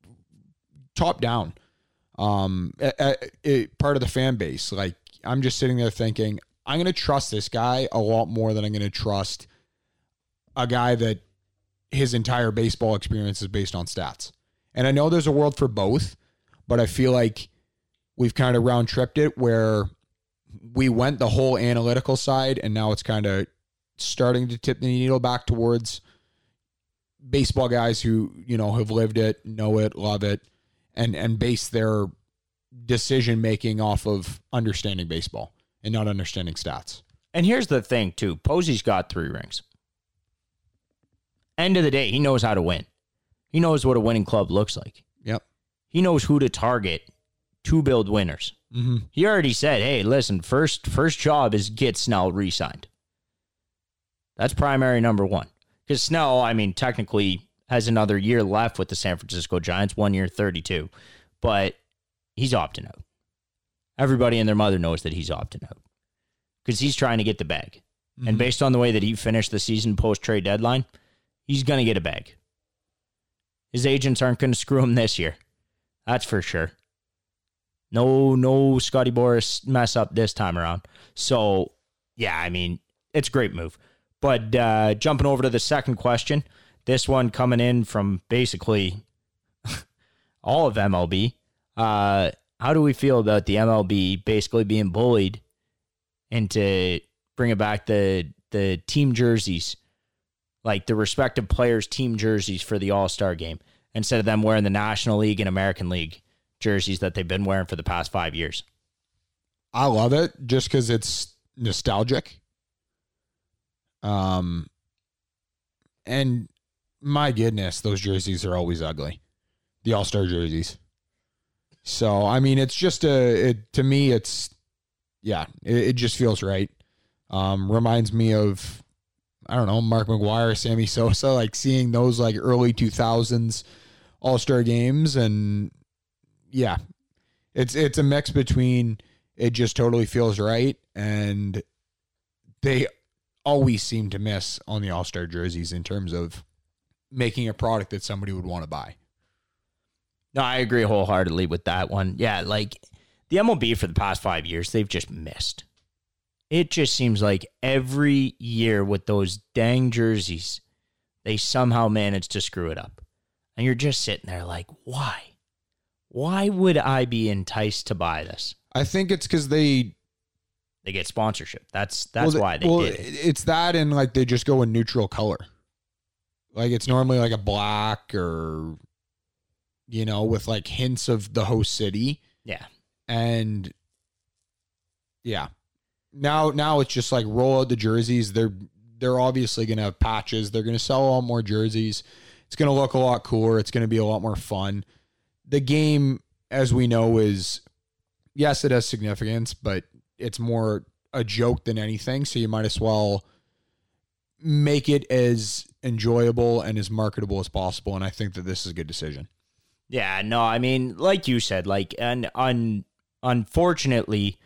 top down, Um, a, a, a, part of the fan base. Like I'm just sitting there thinking, I'm going to trust this guy a lot more than I'm going to trust a guy that his entire baseball experience is based on stats. And I know there's a world for both, but I feel like we've kind of round tripped it where we went the whole analytical side, and now it's kind of starting to tip the needle back towards baseball guys who, you know, have lived it, know it, love it, and and base their decision-making off of understanding baseball and not understanding stats. And here's the thing, too. Posey's got three rings. End of the day, he knows how to win. He knows what a winning club looks like. Yep. He knows who to target to build winners. Mm-hmm. He already said, hey, listen, first first job is get Snell re-signed. That's primary number one. Because Snell, I mean, technically has another year left with the San Francisco Giants, one year, thirty-two. But he's opting out. Everybody and their mother knows that he's opting out. Because he's trying to get the bag. Mm-hmm. And based on the way that he finished the season post-trade deadline, he's going to get a bag. His agents aren't going to screw him this year. That's for sure. No, no Scotty Boras mess up this time around. So, yeah, I mean, it's a great move. But uh, jumping over to the second question, this one coming in from basically all of M L B. Uh, how do we feel about the M L B basically being bullied into bringing back the the team jerseys, like the respective players' team jerseys for the All-Star game, instead of them wearing the National League and American League jerseys that they've been wearing for the past five years? I love it just because it's nostalgic. Um, and my goodness, those jerseys are always ugly. The All-Star jerseys. So, I mean, it's just a, it, to me, it's, yeah, it, it just feels right. Um, reminds me of, I don't know, Mark McGwire, Sammy Sosa, like seeing those like early two thousands All-Star games. And yeah, it's, it's a mix between it just totally feels right, and they always seem to miss on the All-Star jerseys in terms of making a product that somebody would want to buy. No, I agree wholeheartedly with that one. Yeah, like the M L B for the past five years, they've just missed. It just seems like every year with those dang jerseys, they somehow manage to screw it up. And you're just sitting there like, why? Why would I be enticed to buy this? I think it's because they... They get sponsorship. That's that's well, why they well, did it. It's that, and like they just go in neutral color. Like it's normally like a black or, you know, with like hints of the host city. Yeah. And yeah. Now now it's just like roll out the jerseys. They're they're obviously gonna have patches. They're gonna sell a lot more jerseys. It's gonna look a lot cooler. It's gonna be a lot more fun. The game, as we know, is yes, it has significance, but it's more a joke than anything. So you might as well make it as enjoyable and as marketable as possible. And I think that this is a good decision. Yeah, no, I mean, like you said, like, and un, unfortunately,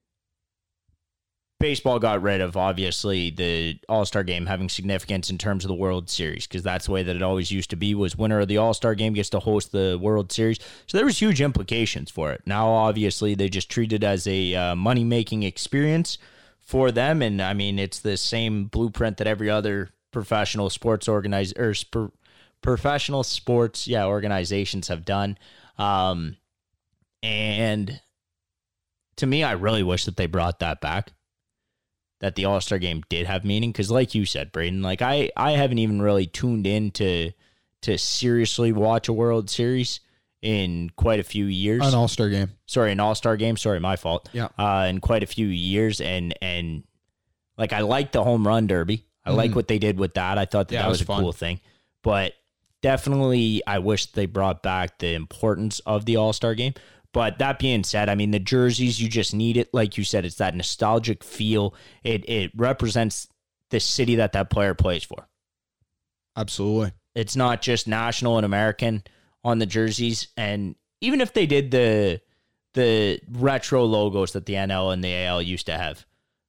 baseball got rid of, obviously, the All-Star game having significance in terms of the World Series, because that's the way that it always used to be, was winner of the All-Star game gets to host the World Series. So there was huge implications for it. Now, obviously, they just treat it as a uh, money-making experience for them, and, I mean, it's the same blueprint that every other professional sports organize or sp- professional sports, yeah, organizations have done. Um, and to me, I really wish that they brought that back, that the All-Star game did have meaning. Because like you said, Braden, like I, I haven't even really tuned in to, to seriously watch a World Series in quite a few years. An All-Star game. Sorry, an All-Star game. Sorry, my fault. Yeah. Uh, in quite a few years. And, and like, I like the home run derby. I mm-hmm. like what they did with that. I thought that, yeah, that was, was a fun. cool thing. But definitely, I wish they brought back the importance of the All-Star game. But that being said, I mean, the jerseys, you just need it. Like you said, it's that nostalgic feel. It it represents the city that that player plays for. Absolutely. It's not just national and American on the jerseys. And even if they did the the retro logos that the N L and the A L used to have,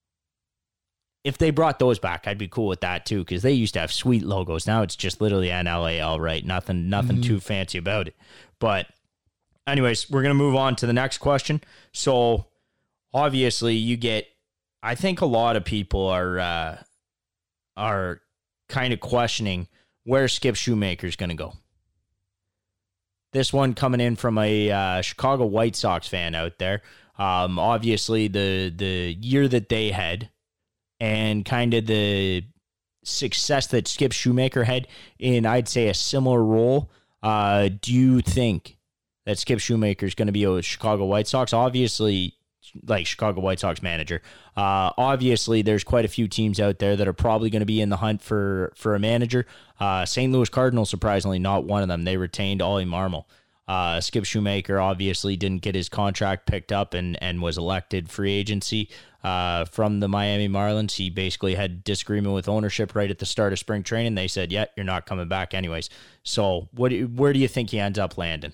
if they brought those back, I'd be cool with that too, because they used to have sweet logos. Now it's just literally N L, A L, right? Nothing, nothing mm-hmm. too fancy about it. But anyways, we're going to move on to the next question. So, obviously, you get, I think a lot of people are uh, are kind of questioning where Skip Shoemaker is going to go. This one coming in from a uh, Chicago White Sox fan out there. Um, obviously, the the year that they had and kind of the success that Skip Shoemaker had in, I'd say, a similar role. Uh, do you think that Skip Shoemaker is going to be a Chicago White Sox? Obviously, like Chicago White Sox manager. Uh, obviously, there's quite a few teams out there that are probably going to be in the hunt for, for a manager. Uh, Saint Louis Cardinals, surprisingly, not one of them. They retained Ollie Marmol. Uh, Skip Shoemaker obviously didn't get his contract picked up and, and was elected free agency uh, from the Miami Marlins. He basically had disagreement with ownership right at the start of spring training. They said, yeah, you're not coming back anyways. So what? Do, where do you think he ends up landing?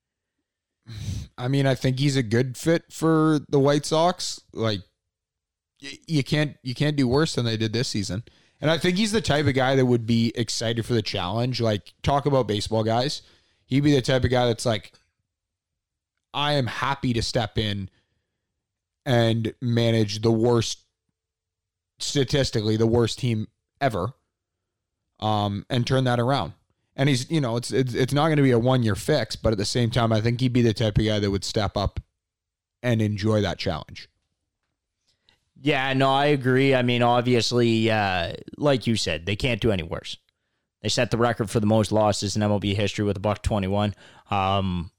I mean, I think he's a good fit for the White Sox. Like, you can't you can't do worse than they did this season. And I think he's the type of guy that would be excited for the challenge. Like, talk about baseball guys. He'd be the type of guy that's like, I am happy to step in and manage the worst, statistically, the worst team ever, um, and turn that around. And he's, you know, it's it's, it's not going to be a one-year fix, but at the same time, I think he'd be the type of guy that would step up and enjoy that challenge. Yeah, no, I agree. I mean, obviously, uh, like you said, they can't do any worse. They set the record for the most losses in M L B history with a buck twenty-one. Um,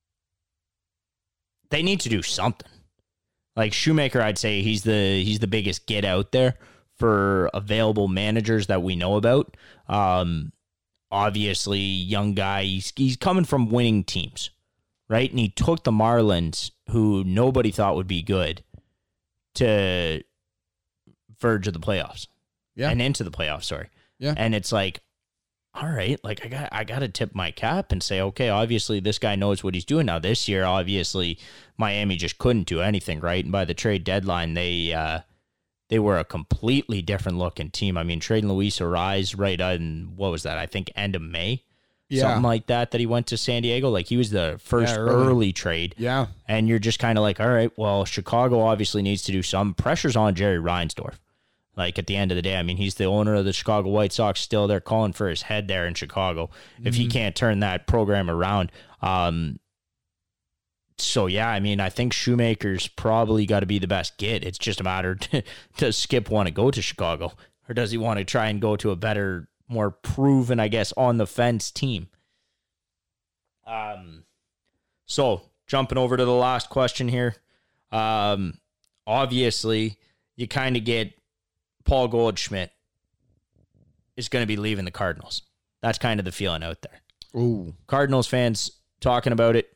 they need to do something. Like Shoemaker, I'd say he's the he's the biggest get out there for available managers that we know about. Um, obviously, young guy. He's he's coming from winning teams, right? And he took the Marlins, who nobody thought would be good, to verge of the playoffs. Yeah, and into the playoffs. Sorry. Yeah, and it's like, all right, like I got I got to tip my cap and say, okay, obviously this guy knows what he's doing. Now this year, obviously Miami just couldn't do anything, right? And by the trade deadline, they uh, they were a completely different looking team. I mean, trading Luis Arraez right on, what was that? I think end of May, yeah. something like that. That he went to San Diego. Like he was the first yeah, early. early trade. Yeah, and you're just kind of like, all right, well, Chicago obviously needs to do some. Pressure's on Jerry Reinsdorf. Like, at the end of the day, I mean, he's the owner of the Chicago White Sox still. They're calling for his head there in Chicago if he can't turn that program around. Um, so, yeah, I mean, I think Shoemaker's probably got to be the best get. It's just a matter, to, does Skip want to go to Chicago? Or does he want to try and go to a better, more proven, I guess, on-the-fence team? Um, so, jumping over to the last question here. Um, obviously, you kind of get Paul Goldschmidt is going to be leaving the Cardinals. That's kind of the feeling out there. Ooh. Cardinals fans talking about it.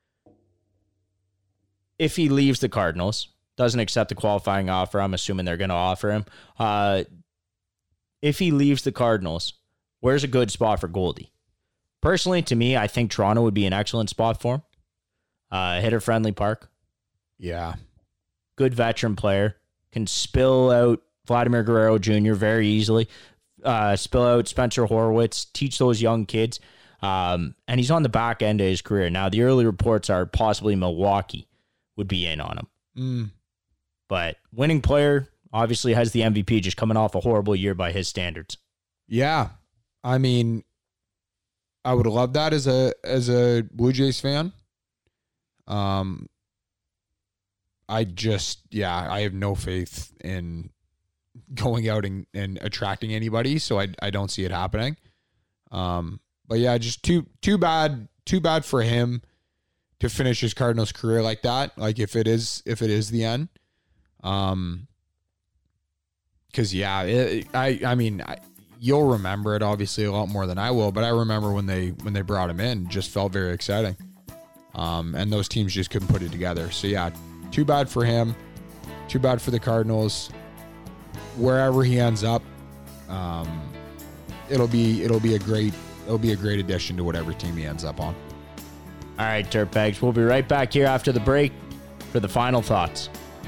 If he leaves the Cardinals, doesn't accept the qualifying offer, I'm assuming they're going to offer him. Uh, if he leaves the Cardinals, where's a good spot for Goldie? Personally, to me, I think Toronto would be an excellent spot for him. Uh, hitter-friendly park. Yeah. Good veteran player. Can spill out Vladimir Guerrero Junior very easily. Uh, spill out Spencer Horwitz. Teach those young kids. Um, and he's on the back end of his career. Now, the early reports are possibly Milwaukee would be in on him. Mm. But winning player, obviously has the M V P, just coming off a horrible year by his standards. Yeah. I mean, I would love that as a as a Blue Jays fan. Um, I just, yeah, I have no faith in going out and, and attracting anybody, so I I don't see it happening. Um, but yeah, just too too bad too bad for him to finish his Cardinals career like that. Like if it is if it is the end, um, because yeah, it, I I mean I, you'll remember it obviously a lot more than I will, but I remember when they when they brought him in, it just felt very exciting. Um, and those teams just couldn't put it together. So yeah, too bad for him. Too bad for the Cardinals. Wherever he ends up, um, it'll be it'll be a great it'll be a great addition to whatever team he ends up on. All right, Dirtbags, we'll be right back here after the break for the final thoughts.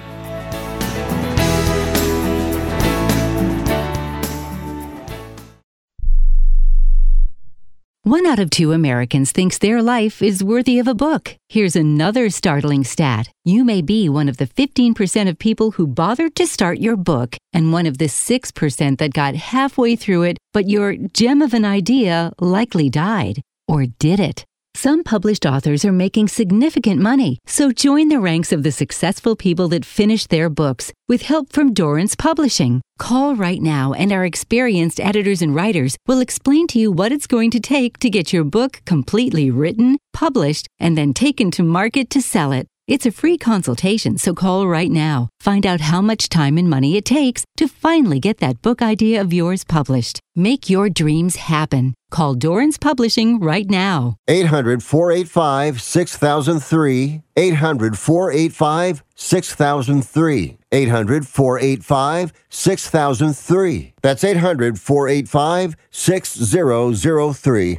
One out of two Americans thinks their life is worthy of a book. Here's another startling stat. You may be one of the fifteen percent of people who bothered to start your book and one of the six percent that got halfway through it, but your gem of an idea likely died. Or did it? Some published authors are making significant money, so join the ranks of the successful people that finish their books with help from Dorrance Publishing. Call right now and our experienced editors and writers will explain to you what it's going to take to get your book completely written, published, and then taken to market to sell it. It's a free consultation, so call right now. Find out how much time and money it takes to finally get that book idea of yours published. Make your dreams happen. Call Dorrance Publishing right now. eight hundred, four eight five, six thousand three. eight hundred, four eight five, six thousand three. eight hundred, four eight five, six thousand three. That's eight hundred, four eight five, six thousand three.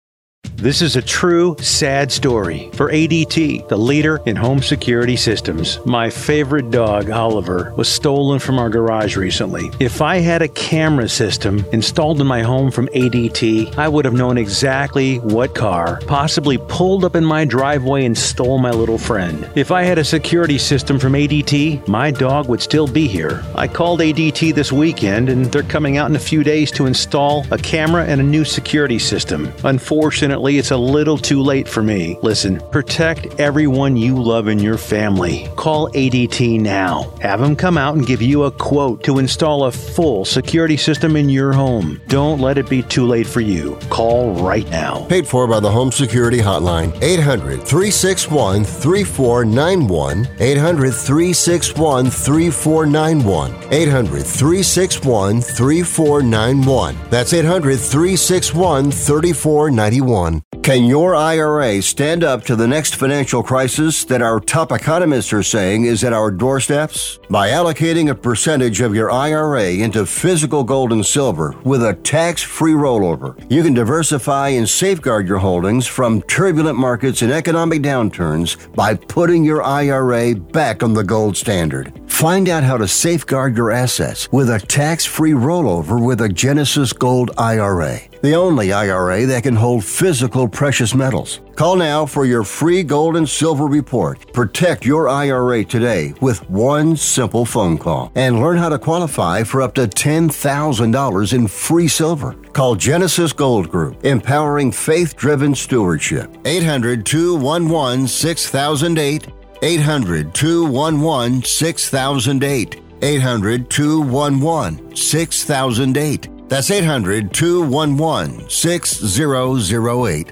This is a true, sad story for A D T, the leader in home security systems. My favorite dog, Oliver, was stolen from our garage recently. If I had a camera system installed in my home from A D T, I would have known exactly what car possibly pulled up in my driveway and stole my little friend. If I had a security system from A D T, my dog would still be here. I called A D T this weekend, and they're coming out in a few days to install a camera and a new security system. Unfortunately, it's a little too late for me. Listen, protect everyone you love in your family. Call A D T now. Have them come out and give you a quote to install a full security system in your home. Don't let it be too late for you. Call right now. Paid for by the Home Security Hotline. eight hundred, three six one, three four nine one. eight hundred, three six one, three four nine one. eight hundred, three six one, three four nine one. That's eight hundred, three six one, three four nine one. Can your I R A stand up to the next financial crisis that our top economists are saying is at our doorsteps? By allocating a percentage of your I R A into physical gold and silver with a tax-free rollover, you can diversify and safeguard your holdings from turbulent markets and economic downturns by putting your I R A back on the gold standard. Find out how to safeguard your assets with a tax-free rollover with a Genesis Gold I R A, the only I R A that can hold physical precious metals. Call now for your free gold and silver report. Protect your I R A today with one simple phone call and learn how to qualify for up to ten thousand dollars in free silver. Call Genesis Gold Group, empowering faith-driven stewardship. eight hundred, two one one, six thousand eight. eight hundred, two one one, six thousand eight. eight hundred, two one one, six thousand eight. That's eight hundred, two one one, six thousand eight.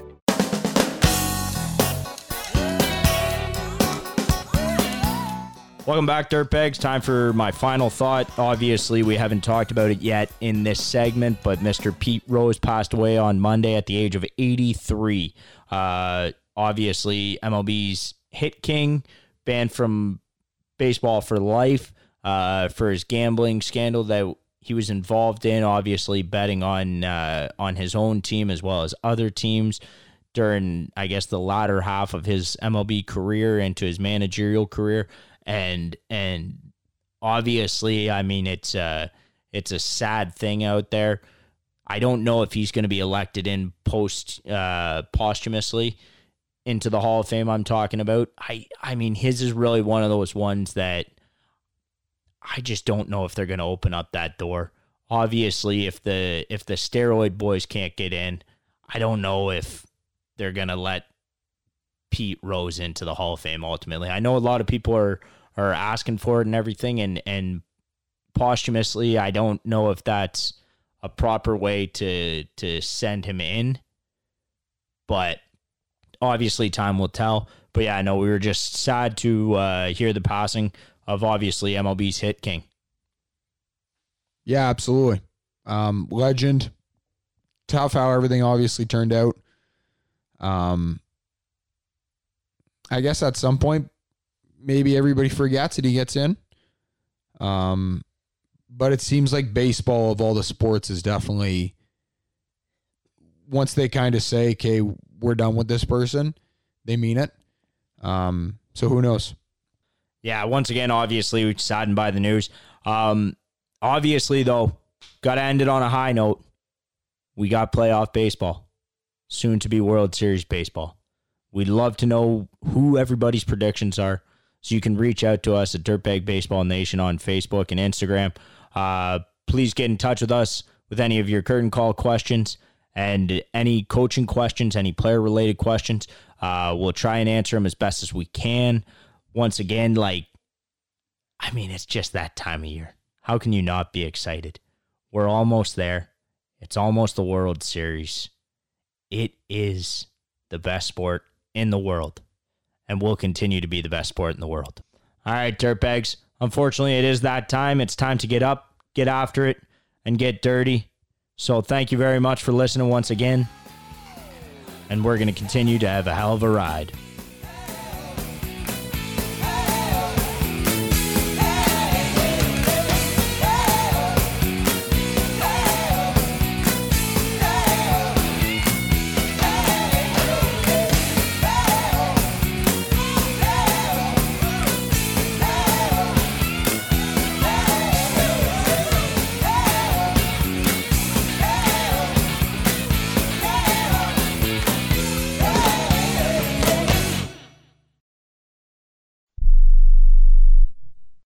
Welcome back, Dirtbags. Time for my final thought. Obviously, we haven't talked about it yet in this segment, but Mister Pete Rose passed away on Monday at the age of eighty-three. Uh, obviously, M L B's hit king, banned from baseball for life uh, for his gambling scandal that he was involved in, obviously betting on uh, on his own team as well as other teams during, I guess, the latter half of his M L B career into his managerial career. And and obviously, I mean, it's a, it's a sad thing out there. I don't know if he's going to be elected in post uh, posthumously into the Hall of Fame I'm talking about. I, I mean, his is really one of those ones that I just don't know if they're going to open up that door. Obviously, if the if the steroid boys can't get in, I don't know if they're going to let Pete Rose into the Hall of Fame ultimately. I know a lot of people are, are asking for it and everything, and, and posthumously, I don't know if that's a proper way to to send him in, but obviously time will tell. But yeah, no, we were just sad to uh, hear the passing of obviously M L B's hit king. Yeah, absolutely. Um, legend. Tough how everything obviously turned out. Um, I guess at some point, maybe everybody forgets that he gets in. Um, but it seems like baseball of all the sports is definitely, once they kind of say, okay, we're done with this person, they mean it. Um, so who knows? Yeah, once again, obviously, we're saddened by the news. Um, obviously, though, got to end it on a high note. We got playoff baseball, soon to be World Series baseball. We'd love to know who everybody's predictions are, so you can reach out to us at Dirtbag Baseball Nation on Facebook and Instagram. Uh, please get in touch with us with any of your curtain call questions and any coaching questions, any player-related questions. Uh, we'll try and answer them as best as we can. Once again, like, I mean, it's just that time of year. How can you not be excited? We're almost there. It's almost the World Series. It is the best sport in the world. and will continue to be the best sport in the world. All right, dirtbags. Unfortunately, it is that time. It's time to get up, get after it, and get dirty. So thank you very much for listening once again. And we're going to continue to have a hell of a ride.